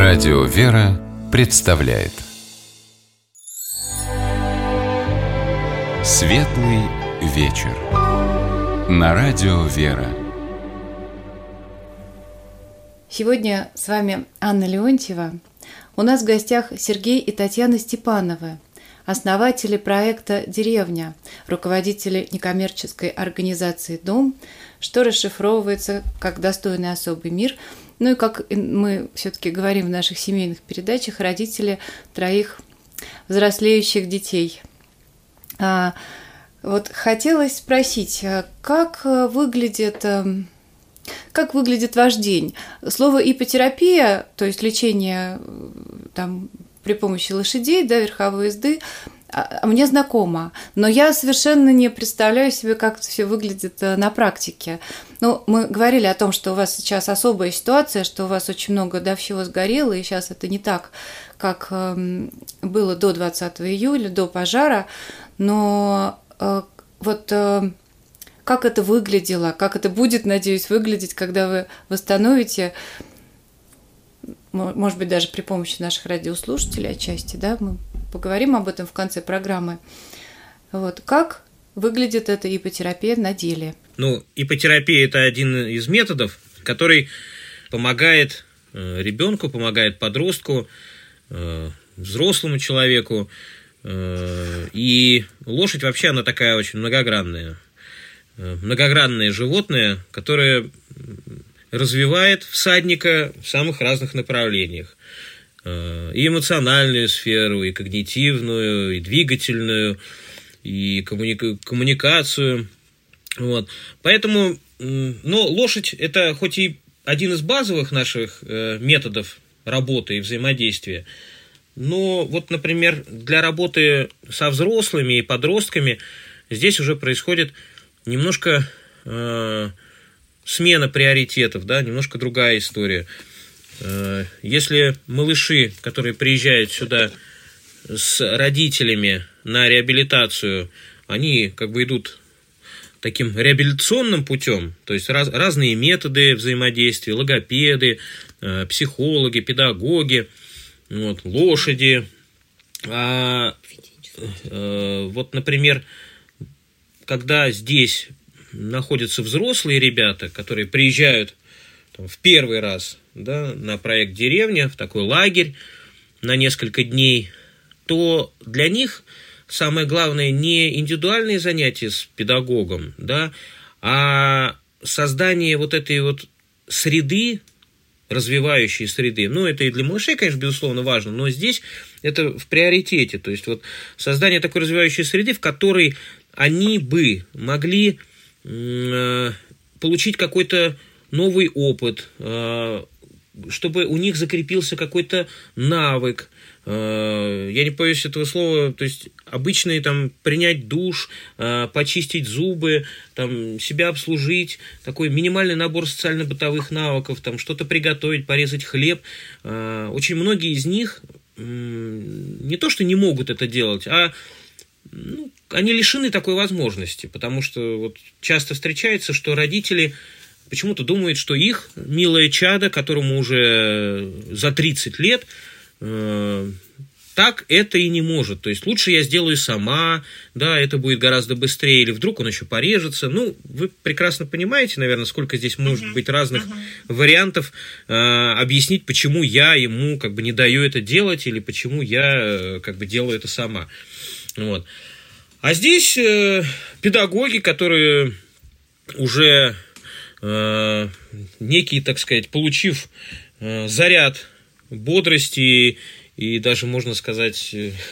Радио «Вера» представляет Светлый вечер на Радио «Вера». Сегодня с вами Анна Леонтьева. У нас в гостях Сергей и Татьяна Степановы, основатели проекта «Деревня», руководители некоммерческой организации «Дом», что расшифровывается как «достойный особый мир», ну и, как мы все-таки говорим в наших семейных передачах, родители 3 взрослеющих детей. Вот хотелось спросить, как выглядит ваш день? Слово ипотерапия, то есть лечение там, при помощи лошадей, да, верховой езды, мне знакомо, но я совершенно не представляю себе, как это все выглядит на практике. Ну, мы говорили о том, что у вас сейчас особая ситуация, что у вас очень много всего сгорело, и сейчас это не так, как было до 20 июля, до пожара, но как это выглядело, как это будет, надеюсь, выглядеть, когда вы восстановите, может быть, даже при помощи наших радиослушателей отчасти, да, мы поговорим об этом в конце программы. Вот. Как выглядит эта ипотерапия на деле? Ну, ипотерапия – это один из методов, который помогает ребенку, помогает подростку, взрослому человеку. И лошадь вообще, она такая очень многогранное животное, которое развивает всадника в самых разных направлениях. И эмоциональную сферу, и когнитивную, и двигательную, и коммуникацию. Вот. Поэтому, лошадь – это хоть и один из базовых наших методов работы и взаимодействия, но вот, например, для работы со взрослыми и подростками здесь уже происходит немножко смена приоритетов, да, немножко другая история. Если малыши, которые приезжают сюда с родителями на реабилитацию, они как бы идут таким реабилитационным путем, то есть разные методы взаимодействия, логопеды, психологи, педагоги, лошади. Вот, например, когда здесь находятся взрослые ребята, которые приезжают в первый раз, да, на проект «Деревня», в такой лагерь на несколько дней, то для них самое главное не индивидуальные занятия с педагогом, да, а создание вот этой вот среды, развивающей среды. Ну, это и для малышей, конечно, безусловно, важно, но здесь это в приоритете. То есть вот создание такой развивающей среды, в которой они бы могли получить какой-то новый опыт, чтобы у них закрепился какой-то навык. Я не боюсь этого слова, то есть обычный там принять душ, почистить зубы, там, себя обслужить, такой минимальный набор социально-бытовых навыков, там, что-то приготовить, порезать хлеб. Очень многие из них не то, что не могут это делать, а они лишены такой возможности, потому что вот часто встречается, что родители почему-то думают, что их милое чадо, которому уже за 30 лет, так это и не может. То есть лучше я сделаю сама, да, это будет гораздо быстрее, или вдруг он еще порежется. Ну, вы прекрасно понимаете, наверное, сколько здесь может быть разных вариантов объяснить, почему я ему как бы не даю это делать, или почему я как бы делаю это сама. Вот. А здесь педагоги, которые уже некий, так сказать, получив заряд бодрости и даже, можно сказать,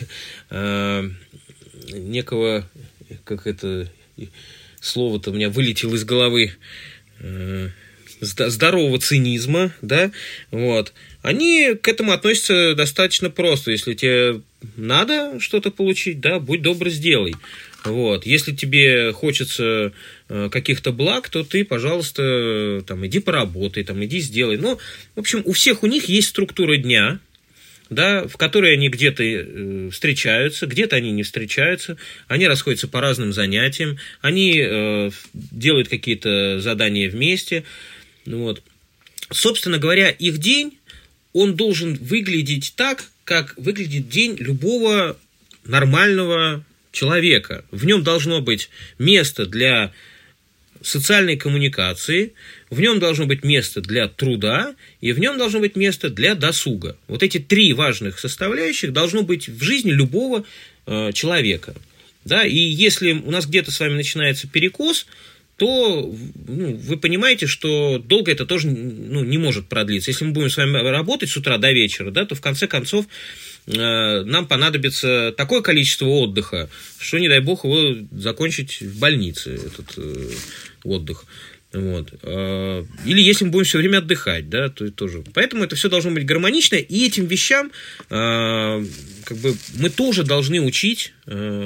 некого, как это слово-то у меня вылетело из головы, здорового цинизма, да, вот, они к этому относятся достаточно просто. Если тебе надо что-то получить, да, будь добр, сделай. Вот. Если тебе хочется каких-то благ, то ты, пожалуйста, там, иди поработай, там, иди сделай. Ну, в общем, у всех у них есть структура дня, да, в которой они где-то встречаются, где-то они не встречаются, они расходятся по разным занятиям, они делают какие-то задания вместе. Вот. Собственно говоря, их день он должен выглядеть так, как выглядит день любого нормального человека. В нем должно быть место для социальной коммуникации, в нем должно быть место для труда, и в нем должно быть место для досуга. Вот эти 3 важных составляющих должно быть в жизни любого человека. Да? И если у нас где-то с вами начинается перекос, то вы понимаете, что долго это тоже не может продлиться. Если мы будем с вами работать с утра до вечера, да, то в конце концов нам понадобится такое количество отдыха, что, не дай бог, его закончить в больнице, этот отдых. Вот. Или если мы будем все время отдыхать, да, то тоже. Поэтому это все должно быть гармонично, и этим вещам мы тоже должны учить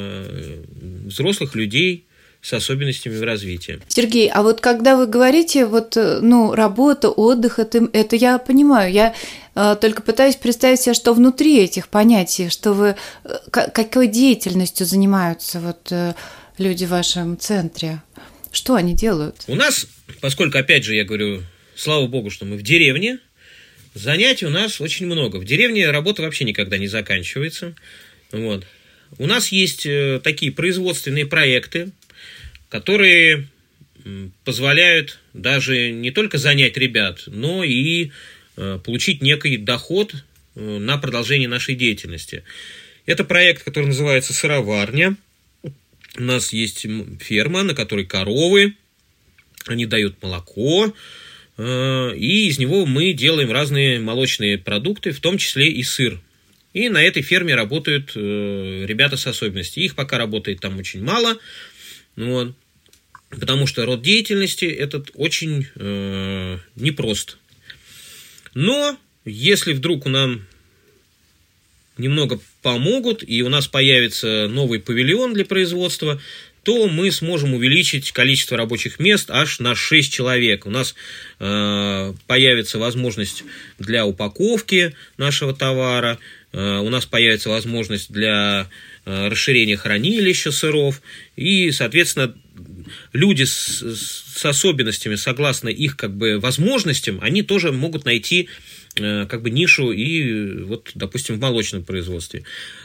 взрослых людей с особенностями в развитии. Сергей, а вот когда вы говорите, работа, отдых, это я понимаю, я только пытаюсь представить себе, что внутри этих понятий, что вы, какой деятельностью занимаются люди в вашем центре, что они делают? У нас, поскольку, опять же, я говорю, слава богу, что мы в деревне, занятий у нас очень много. В деревне работа вообще никогда не заканчивается. Вот. У нас есть такие производственные проекты, которые позволяют даже не только занять ребят, но и получить некий доход на продолжение нашей деятельности. Это проект, который называется «Сыроварня». У нас есть ферма, на которой коровы, они дают молоко, и из него мы делаем разные молочные продукты, в том числе и сыр. И на этой ферме работают ребята с особенностями. Их пока работает там очень мало, вот, потому что род деятельности этот очень непрост. Но если вдруг нам немного помогут, и у нас появится новый павильон для производства, то мы сможем увеличить количество рабочих мест аж на 6 человек. У нас появится возможность для упаковки нашего товара, у нас появится возможность для расширения хранилища сыров, и, соответственно, люди с особенностями, согласно их возможностям, они тоже могут найти нишу и, допустим, в молочном производстве.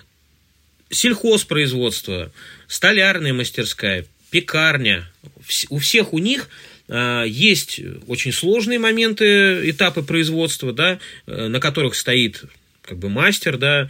Сельхозпроизводство, столярная мастерская, пекарня. У всех у них есть очень сложные моменты, этапы производства, да, на которых стоит мастер, да,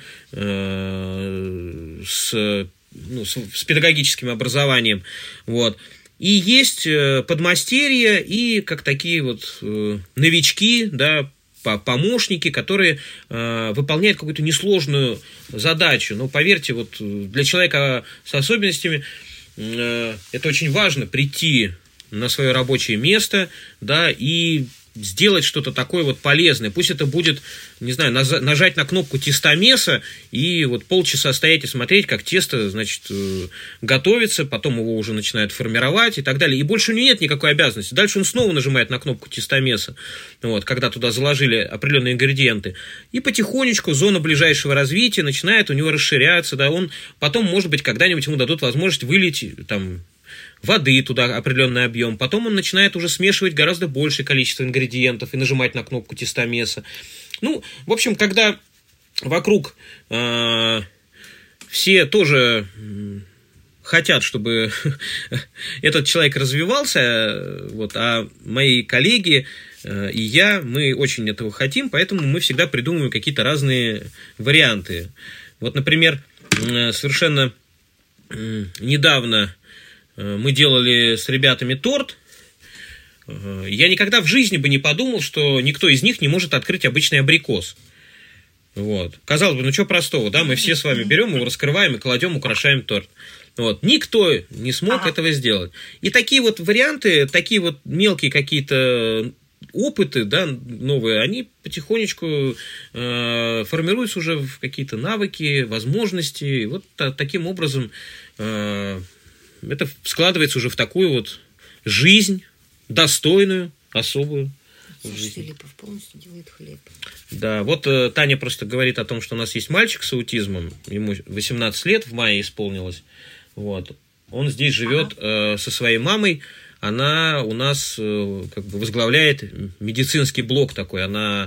с педагогическим образованием. Вот. И есть подмастерья и такие новички, да, помощники, которые выполняют какую-то несложную задачу. Но поверьте, для человека с особенностями это очень важно прийти на свое рабочее место, да, и сделать что-то такое полезное. Пусть это будет, не знаю, нажать на кнопку тестомеса и полчаса стоять и смотреть, как тесто, готовится, потом его уже начинают формировать и так далее. И больше у него нет никакой обязанности. Дальше он снова нажимает на кнопку тестомеса, когда туда заложили определенные ингредиенты. И потихонечку зона ближайшего развития начинает у него расширяться. Да, он потом, может быть, когда-нибудь ему дадут возможность вылить воды туда определенный объем. Потом он начинает уже смешивать гораздо большее количество ингредиентов и нажимать на кнопку тестомеса. В общем, когда вокруг все тоже хотят, чтобы этот человек развивался, а мои коллеги и я, мы очень этого хотим, поэтому мы всегда придумываем какие-то разные варианты. Например, совершенно недавно мы делали с ребятами торт. Я никогда в жизни бы не подумал, что никто из них не может открыть обычный абрикос. Казалось бы, что простого, да? Мы все с вами берем его, раскрываем и кладем, украшаем торт. Никто не смог этого сделать. И такие варианты, такие мелкие какие-то опыты, да, новые, они потихонечку формируются уже в какие-то навыки, возможности. И таким образом это складывается уже в такую жизнь, достойную, особую. Саша Филиппов полностью делает хлеб. Да, Таня просто говорит о том, что у нас есть мальчик с аутизмом, ему 18 лет в мае исполнилось. Он здесь живет со своей мамой, она у нас возглавляет медицинский блок такой, она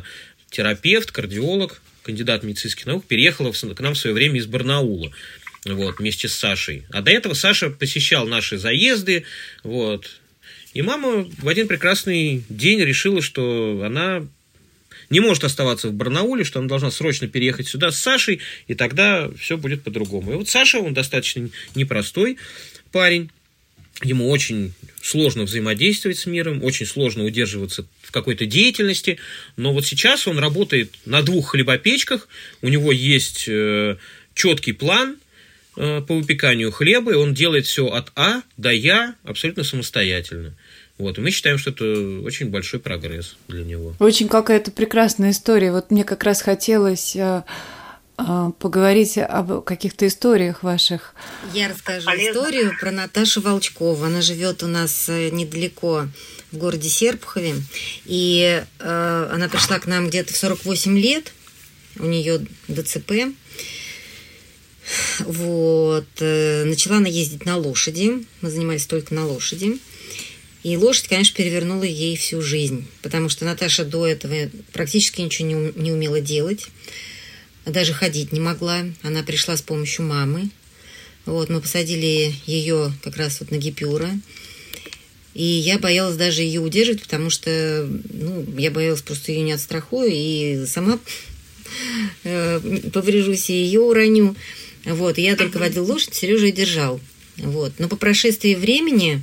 терапевт, кардиолог, кандидат медицинских наук, переехала к нам в свое время из Барнаула. Вот, вместе с Сашей. А до этого Саша посещал наши заезды. Вот. И мама в один прекрасный день решила, что она не может оставаться в Барнауле, что она должна срочно переехать сюда с Сашей, и тогда все будет по-другому. И вот Саша, он достаточно непростой парень. Ему очень сложно взаимодействовать с миром, очень сложно удерживаться в какой-то деятельности. Но вот сейчас он работает на 2 хлебопечках, у него есть четкий план по выпеканию хлеба, и он делает все от А до Я абсолютно самостоятельно. Вот, и мы считаем, что это очень большой прогресс для него. Очень какая-то прекрасная история. Вот мне как раз хотелось поговорить об каких-то историях ваших. Я расскажу историю про Наташу Волчкову. Она живет у нас недалеко, в городе Серпухове. И она пришла к нам где-то в 48 лет. У нее ДЦП. Вот. Начала она ездить на лошади. Мы занимались только на лошади. И лошадь, конечно, перевернула ей всю жизнь, потому что Наташа до этого практически ничего не умела делать, даже ходить не могла. Она пришла с помощью мамы. Вот, мы посадили ее как раз вот на гипюра. И я боялась даже ее удерживать, потому что я боялась просто ее не отстрахую, и сама поврежусь, и ее уроню. Вот, и я только водила лошадь, Сережа ее держал. Вот. Но по прошествии времени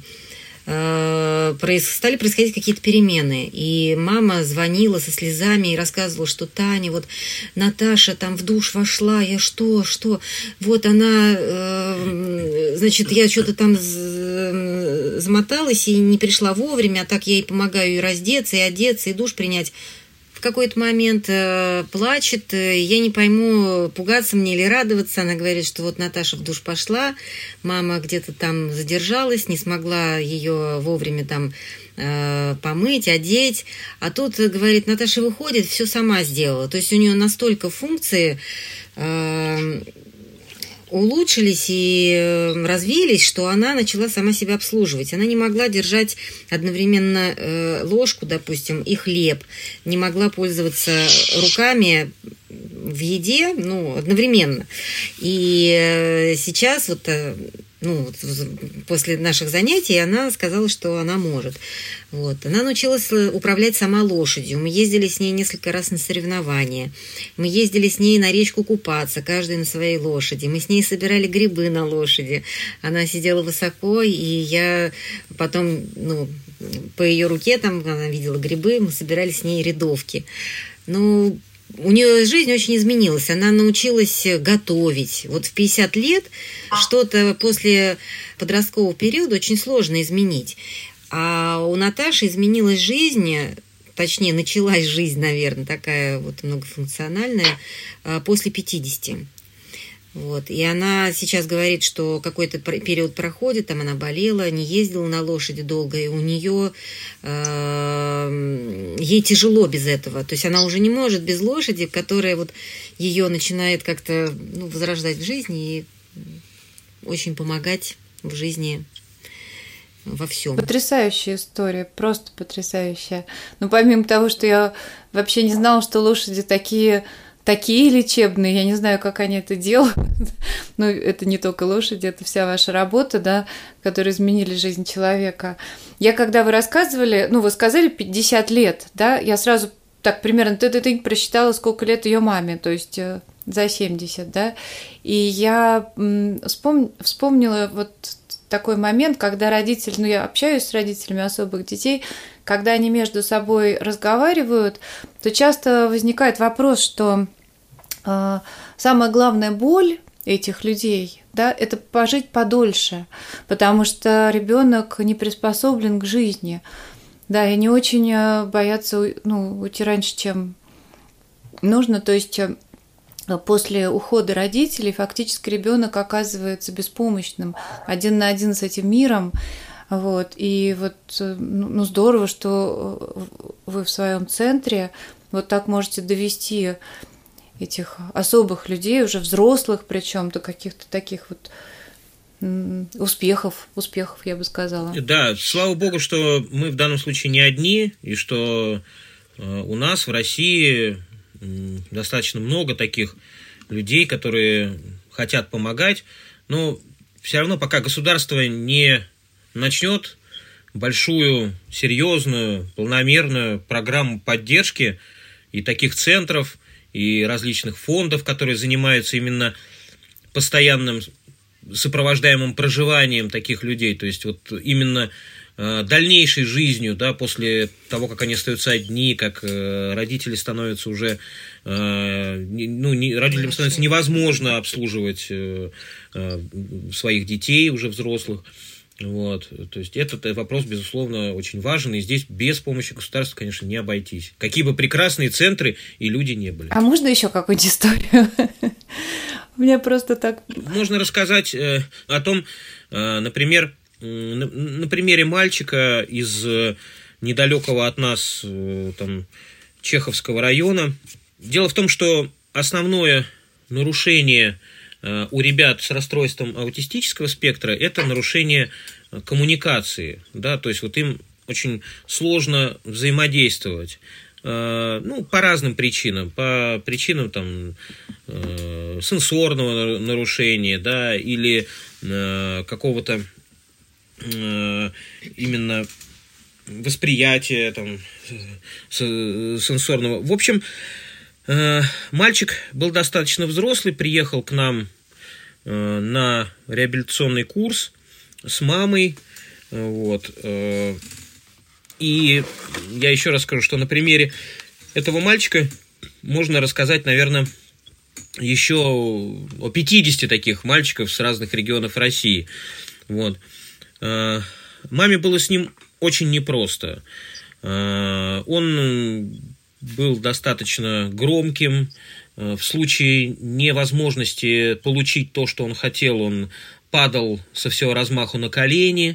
стали происходить какие-то перемены. И мама звонила со слезами и рассказывала, что Таня, вот Наташа там в душ вошла, я что? Вот она, значит, я что-то там замоталась и не пришла вовремя, а так я ей помогаю и раздеться, и одеться, и душ принять. В какой-то момент плачет, я не пойму, пугаться мне или радоваться. Она говорит, что вот Наташа в душ пошла, мама где-то там задержалась, не смогла ее вовремя там помыть, одеть. А тут, говорит, Наташа выходит, все сама сделала. То есть у нее настолько функции улучшились и развились, что она начала сама себя обслуживать. Она не могла держать одновременно ложку, допустим, и хлеб, не могла пользоваться руками в еде, одновременно. И сейчас вот, после наших занятий она сказала, что она может. Вот. Она научилась управлять сама лошадью. Мы ездили с ней несколько раз на соревнования. Мы ездили с ней на речку купаться, каждый на своей лошади. Мы с ней собирали грибы на лошади. Она сидела высоко, и я потом, по ее руке, там она видела грибы, мы собирали с ней рядовки. У нее жизнь очень изменилась. Она научилась готовить. Вот в 50 лет что-то после подросткового периода очень сложно изменить. А у Наташи изменилась жизнь, точнее, началась жизнь, наверное, такая вот многофункциональная, после 50. Вот. И она сейчас говорит, что какой-то период проходит, там она болела, не ездила на лошади долго, и у нее ей тяжело без этого. То есть она уже не может без лошади, которая вот ее начинает как-то возрождать в жизни и очень помогать в жизни во всем. Потрясающая история, просто потрясающая. Но помимо того, что я вообще не знала, что лошади такие лечебные, я не знаю, как они это делают, но это не только лошади, это вся ваша работа, да, которые изменили жизнь человека. Я, когда вы рассказывали, вы сказали 50 лет, да, я сразу так примерно просчитала, сколько лет ее маме, то есть за 70, да, и я вспомнила вот такой момент, когда родители, я общаюсь с родителями особых детей, когда они между собой разговаривают, то часто возникает вопрос, что самая главная боль этих людей, да, это пожить подольше, потому что ребенок не приспособлен к жизни, да, и не очень боятся уйти раньше, чем нужно, то есть после ухода родителей фактически ребенок оказывается беспомощным, один на один с этим миром. Вот. И вот здорово, что вы в своем центре вот так можете довести этих особых людей, уже взрослых причем, до каких-то таких вот успехов, я бы сказала. Да, слава богу, что мы в данном случае не одни, и что у нас в России достаточно много таких людей, которые хотят помогать, но все равно пока государство не начнет большую, серьезную, полномерную программу поддержки и таких центров, и различных фондов, которые занимаются именно постоянным сопровождаемым проживанием таких людей, то есть вот именно дальнейшей жизнью, да, после того, как они остаются одни, как родители становятся уже, родителям становится невозможно обслуживать своих детей, уже взрослых. Вот. То есть этот вопрос, безусловно, очень важен, и здесь без помощи государства, конечно, не обойтись. Какие бы прекрасные центры и люди не были. А можно еще какую-нибудь историю? У меня просто так... Можно рассказать о том, например, на примере мальчика из недалекого от нас там, Чеховского района. Дело в том, что основное нарушение у ребят с расстройством аутистического спектра – это нарушение коммуникации. Да? То есть вот им очень сложно взаимодействовать. По разным причинам. По причинам там, сенсорного нарушения, да, или какого-то именно восприятия там, сенсорного. В общем, мальчик был достаточно взрослый, приехал к нам на реабилитационный курс с мамой. Вот. И я еще раз скажу, что на примере этого мальчика можно рассказать, наверное, еще о 50 таких мальчиков с разных регионов России. Вот. Маме было с ним очень непросто. Он был достаточно громким. В случае невозможности получить то, что он хотел, он падал со всего размаху на колени.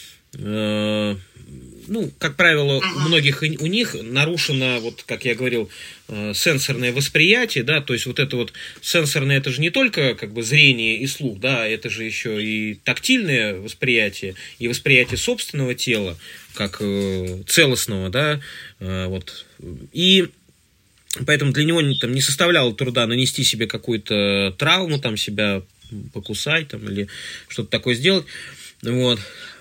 Как правило, у многих у них нарушено, вот как я говорил, сенсорное восприятие, да, то есть вот это вот сенсорное, это же не только как бы зрение и слух, да, это же еще и тактильное восприятие, и восприятие собственного тела, как целостного, да, вот, и поэтому для него там не составляло труда нанести себе какую-то травму, там, себя покусать, там, или что-то такое сделать, вот.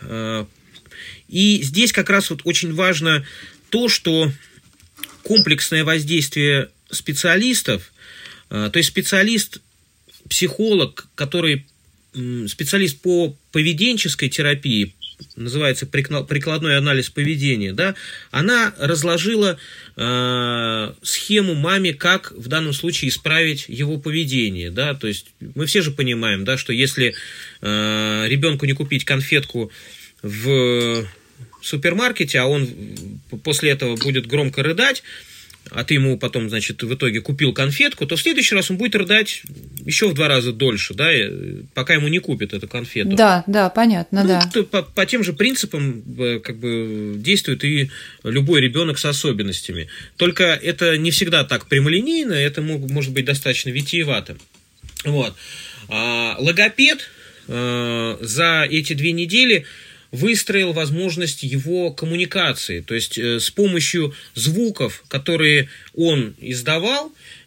И здесь как раз вот очень важно то, что комплексное воздействие специалистов, то есть специалист, психолог, который специалист по поведенческой терапии, называется прикладной анализ поведения, да, она разложила схему маме, как в данном случае исправить его поведение, да, то есть мы все же понимаем, да, что если ребенку не купить конфетку в супермаркете, а он после этого будет громко рыдать, а ты ему потом, значит, в итоге купил конфетку, то в следующий раз он будет рыдать еще в 2 раза дольше, да, пока ему не купят эту конфету. Да, понятно, да. По тем же принципам как бы действует и любой ребенок с особенностями. Только это не всегда так прямолинейно, это может быть достаточно витиевато. Вот. Логопед за эти 2 недели выстроил возможность его коммуникации, то есть с помощью звуков, которые он издавал,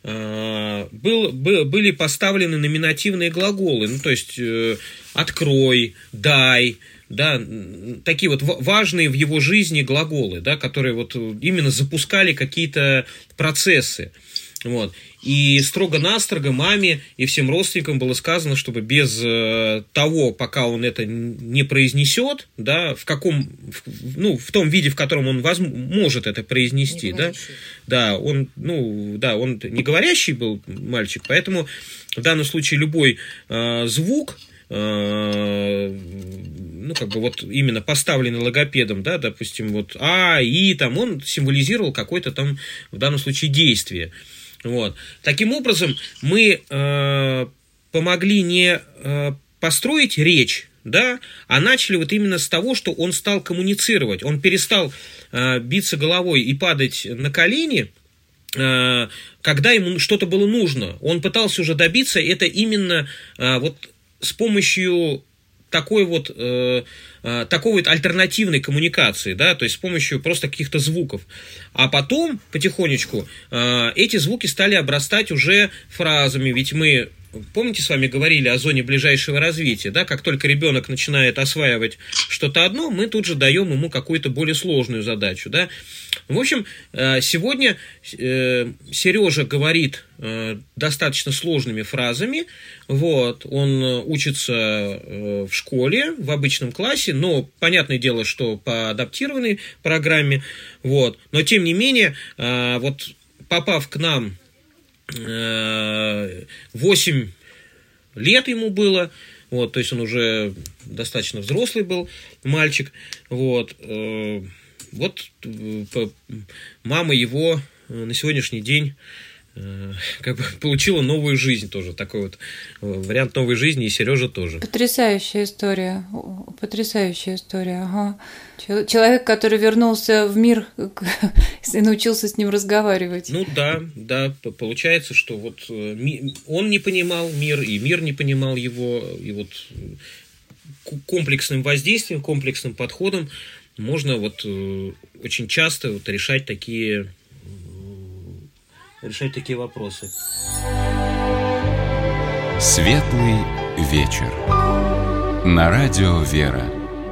были поставлены номинативные глаголы, то есть «открой», «дай», да, такие вот важные в его жизни глаголы, да, которые вот именно запускали какие-то процессы. Вот. И строго-настрого маме и всем родственникам было сказано, чтобы без того, пока он это не произнесет, да, в том виде, в котором он может это произнести, да, он не говорящий был мальчик, поэтому в данном случае любой звук, вот именно поставленный логопедом, да, допустим, вот «а», «и», там, он символизировал какое-то там, в данном случае, действие. Вот. Таким образом, мы помогли не построить речь, да, а начали вот именно с того, что он стал коммуницировать, он перестал биться головой и падать на колени, когда ему что-то было нужно. Он пытался уже добиться это именно вот с помощью такой вот альтернативной коммуникации, да, то есть с помощью просто каких-то звуков. А потом потихонечку эти звуки стали обрастать уже фразами, ведь мы, помните, с вами говорили о зоне ближайшего развития, да, как только ребенок начинает осваивать что-то одно, мы тут же даем ему какую-то более сложную задачу, да. В общем, сегодня Сережа говорит достаточно сложными фразами, вот, он учится в школе, в обычном классе, но понятное дело, что по адаптированной программе, вот, но тем не менее, вот, попав к нам 8 лет ему было, вот, то есть он уже достаточно взрослый был мальчик, вот, мама его на сегодняшний день как бы получила новую жизнь тоже, такой вот вариант новой жизни, и Сережа тоже. Потрясающая история, ага. Человек, который вернулся в мир и научился с ним разговаривать. Ну да, получается, что вот он не понимал мир, и мир не понимал его, и вот комплексным воздействием, комплексным подходом можно вот очень часто вот решать такие вопросы. Светлый вечер. На радио «Вера».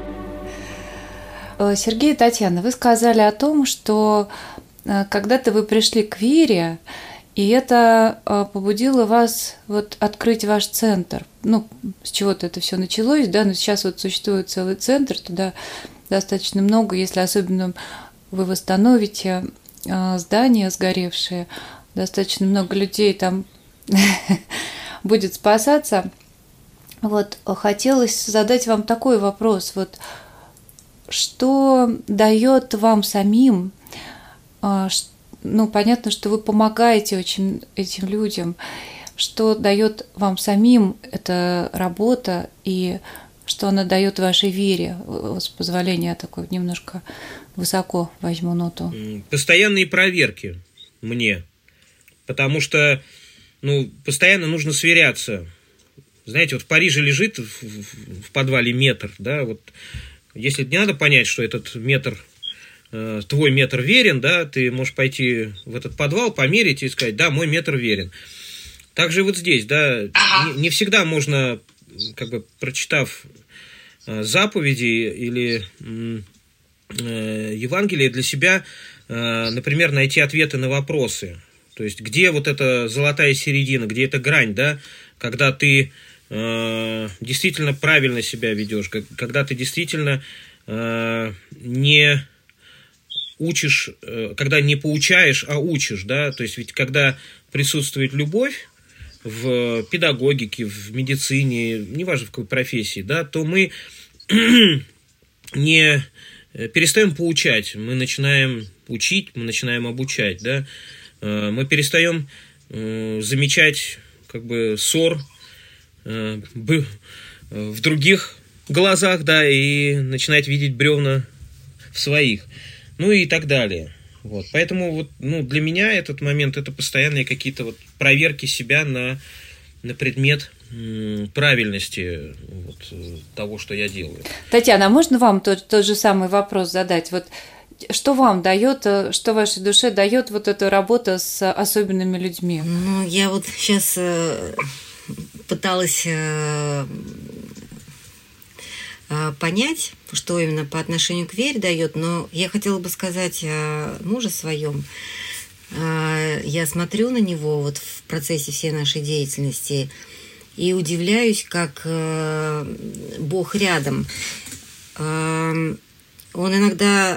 Сергей и Татьяна, вы сказали о том, что когда-то вы пришли к вере, и это побудило вас вот открыть ваш центр. Ну, с чего-то это все началось, да, но сейчас вот существует целый центр, туда достаточно много, если особенно вы восстановите здания сгоревшие, достаточно много людей там будет спасаться. Вот, хотелось задать вам такой вопрос. Вот, что дает вам самим, ну, понятно, что вы помогаете очень этим людям, что дает вам самим эта работа и что она дает вашей вере, с позволения такой немножко высоко возьму ноту. Постоянные проверки мне, потому что, ну, постоянно нужно сверяться. Знаете, вот в Париже лежит в подвале метр, да, вот если не надо понять, что этот метр, твой метр верен, да, ты можешь пойти в этот подвал, померить и сказать, да, мой метр верен. Также вот здесь, да, не всегда можно, как бы прочитав заповеди или Евангелие для себя, например, найти ответы на вопросы. То есть, где вот эта золотая середина, где эта грань, да, когда ты действительно правильно себя ведешь, когда ты действительно не учишь, когда не поучаешь, а учишь, да, то есть ведь когда присутствует любовь в педагогике, в медицине, неважно в какой профессии, да, то мы не перестаем поучать, мы начинаем учить, мы начинаем обучать, да, мы перестаем замечать как бы ссор в других глазах, да, и начинать видеть бревна в своих, ну и так далее. Вот. Поэтому вот, ну, для меня этот момент — это постоянные какие-то вот проверки себя на предмет правильности вот того, что я делаю. Татьяна, а можно вам тот же самый вопрос задать? Вот что вам дает, что вашей душе дает вот эта работа с особенными людьми? Ну, я вот сейчас пыталась понять, что именно по отношению к вере дает, но я хотела бы сказать о муже своем. Я смотрю на него вот в процессе всей нашей деятельности и удивляюсь, как Бог рядом. Он иногда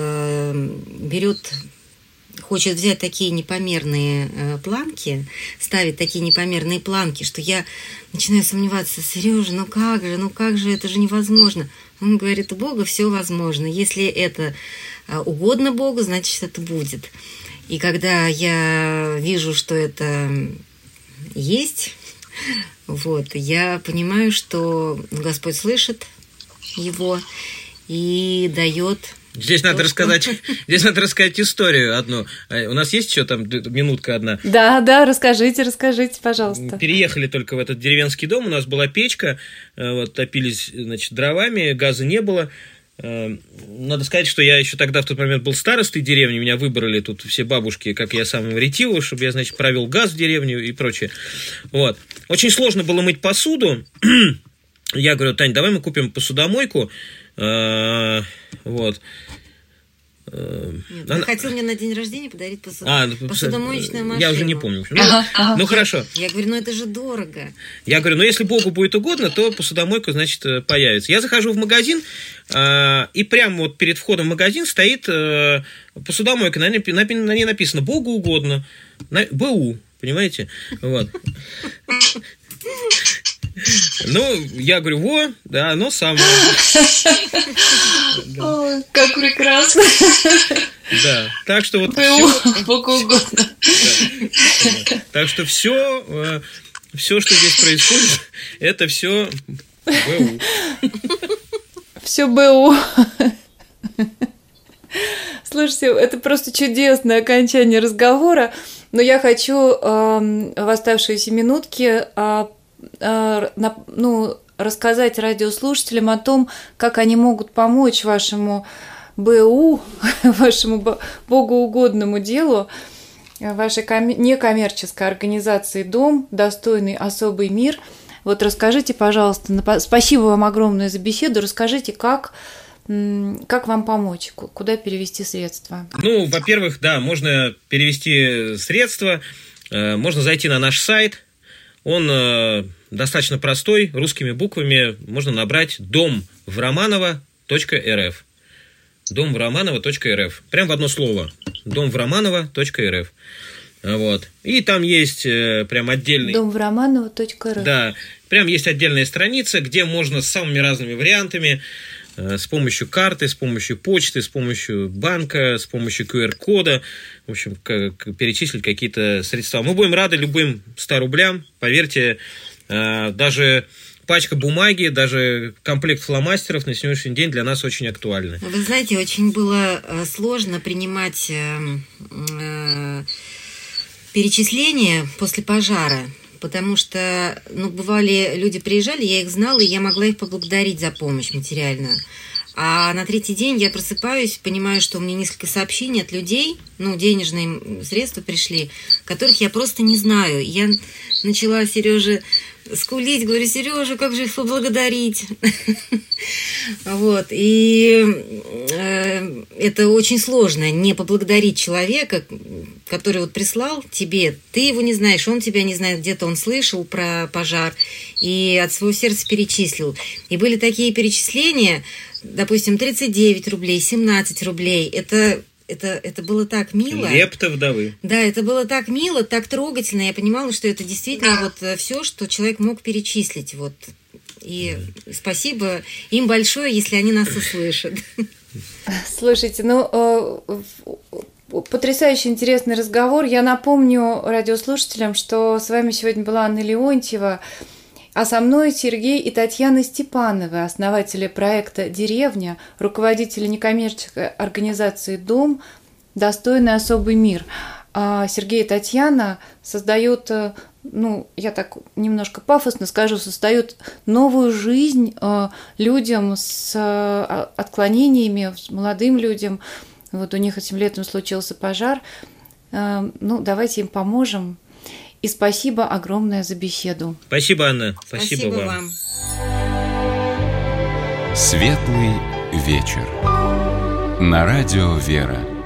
хочет взять такие непомерные планки, ставит такие непомерные планки, что я начинаю сомневаться: Сережа, ну как же, это же невозможно. Он говорит: у Бога все возможно. Если это угодно Богу, значит, это будет. И когда я вижу, что это есть, вот, я понимаю, что Господь слышит его и дает Здесь надо рассказать историю одну. У нас есть еще там минутка одна? Да, расскажите, пожалуйста. Переехали только в этот деревенский дом, у нас была печка, вот, топились, значит, дровами, газа не было. Надо сказать, что я еще тогда в тот момент был старостой деревни, меня выбрали тут все бабушки, как я самым ретивый, чтобы я, значит, провел газ в деревню и прочее. Вот. Очень сложно было мыть посуду. Я говорю: Тань, давай мы купим посудомойку. Вот. Ты хотел мне на день рождения подарить посудомоечную машину. Я уже не помню. Ну, хорошо. Я говорю, это же дорого. Я говорю, если Богу будет угодно, то посудомойка, значит, появится. Я захожу в магазин, и прямо вот перед входом в магазин стоит посудомойка. На ней написано «Богу угодно». БУ, понимаете? Вот. Ну, я говорю, да, оно самое. Ой, как прекрасно. Да, так что вот Богу угодно. Так что все, что здесь происходит, это все БУ. Все БУ. Слушайте, это просто чудесное окончание разговора, но я хочу в оставшиеся минутки рассказать радиослушателям о том, как они могут помочь вашему БУ, вашему богоугодному делу, вашей некоммерческой организации «Дом. Достойный особый мир». Вот расскажите, пожалуйста, спасибо вам огромное за беседу, расскажите, как вам помочь, куда перевести средства? Ну, во-первых, да, можно перевести средства, можно зайти на наш сайт. Он достаточно простой, русскими буквами можно набрать домвроманово.рф. Домвроманово.рф. Прям в одно слово. Домвроманово.рф. Вот. И там есть прям отдельный... Домвроманово.рф. Да, прям есть отдельная страница, где можно с самыми разными вариантами, с помощью карты, с помощью почты, с помощью банка, с помощью QR-кода, в общем, перечислить какие-то средства. Мы будем рады любым 100 рублям, поверьте, даже пачка бумаги, даже комплект фломастеров на сегодняшний день для нас очень актуальны. Вы знаете, очень было сложно принимать перечисления после пожара, потому что, бывали, люди приезжали, я их знала, и я могла их поблагодарить за помощь материальную. А на третий день я просыпаюсь, понимаю, что у меня несколько сообщений от людей, денежные средства пришли, которых я просто не знаю. Я начала Сереже скулить, говорю: Сережа, как же их поблагодарить? Вот, и это очень сложно, не поблагодарить человека, который вот прислал тебе, ты его не знаешь, он тебя не знает, где-то он слышал про пожар и от своего сердца перечислил. И были такие перечисления, допустим, 39 рублей, 17 рублей, это было так мило. Лепта вдовы. Да, это было так мило, так трогательно. Я понимала, что это действительно вот все, что человек мог перечислить. Вот. И спасибо им большое, если они нас услышат. Слушайте, потрясающе интересный разговор. Я напомню радиослушателям, что с вами сегодня была Анна Леонтьева, а со мной Сергей и Татьяна Степановы, основатели проекта «Деревня», руководители некоммерческой организации «Дом. Достойный особый мир». Сергей и Татьяна создают, я так немножко пафосно скажу, создают новую жизнь людям с отклонениями, с молодым людям. Вот у них этим летом случился пожар. Давайте им поможем. И спасибо огромное за беседу. Спасибо, Анна. Спасибо вам. Светлый вечер. На радио «Вера».